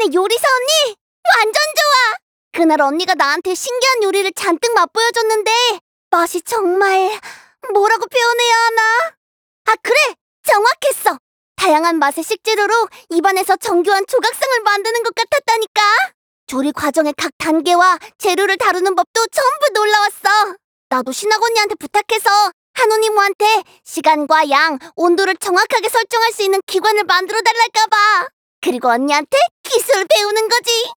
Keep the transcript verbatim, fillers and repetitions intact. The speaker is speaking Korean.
언니네 요리사 언니! 완전 좋아! 그날 언니가 나한테 신기한 요리를 잔뜩 맛보여줬는데 맛이 정말... 뭐라고 표현해야 하나? 아, 그래! 정확했어! 다양한 맛의 식재료로 입안에서 정교한 조각상을 만드는 것 같았다니까! 조리 과정의 각 단계와 재료를 다루는 법도 전부 놀라웠어! 나도 신학 언니한테 부탁해서 한우니모한테 시간과 양, 온도를 정확하게 설정할 수 있는 기관을 만들어 달랄까봐! 그리고 언니한테 기술 배우는 거지!